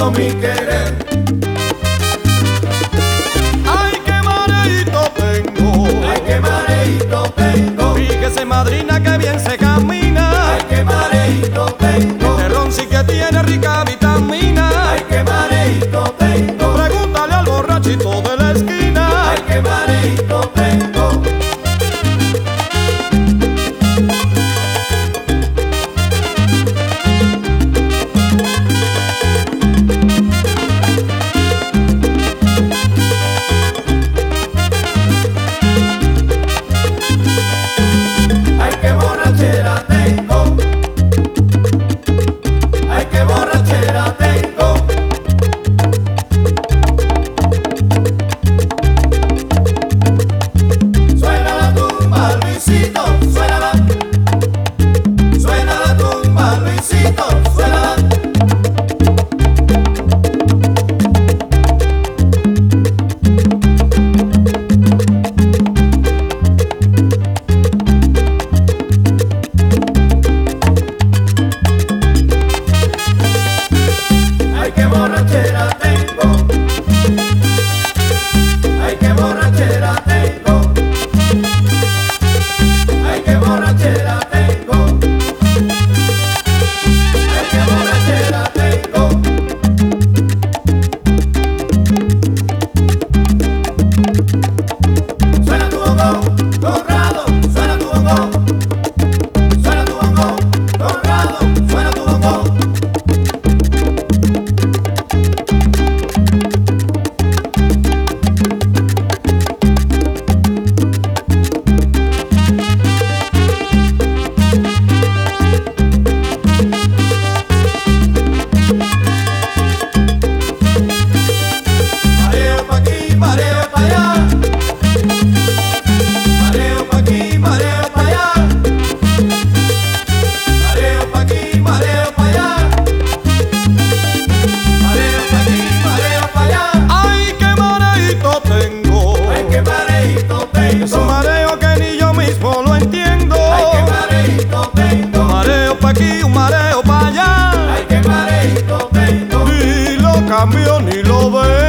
todo mi querer. Ay, qué mareíto tengo. Ay, qué mareíto tengo. Fíjese, madrina, que bien se camina. Ay, qué mareíto tengo. Este ron sí que tiene rica vitamina. Ay, qué mareíto tengo. Pregúntale al borrachito de la esquina. Ay, qué mareíto tengo. Ay, qué borrachera tengo. Ay, qué borrachera tengo. Suena la tumba, Luisito, suena la tumba, Luisito, suena. Ay, qué borrachera tengo. Ay, qué borrachera tengo. Ay, qué borrachera tengo. Ay, qué borrachera tengo. Suena tu bongo, Conrado, suena tu bongo. Suena tu bongo, Conrado, suena tu bongo. Mareo pa' aquí, mareo pa' allá. Mareo pa' aquí, mareo pa' allá. Mareo pa' aquí, mareo pa' allá. Mareo pa' aquí, mareo pa' allá. Ay, qué mareíto tengo. Ay, qué mareíto Es un tengo. mareo que ni yo mismo lo entiendo. Ay, qué mareíto tengo. Un mareo pa' aquí, un mareo pa' allá. Ay, qué mareíto tengo. Ni lo cambio ni lo veo.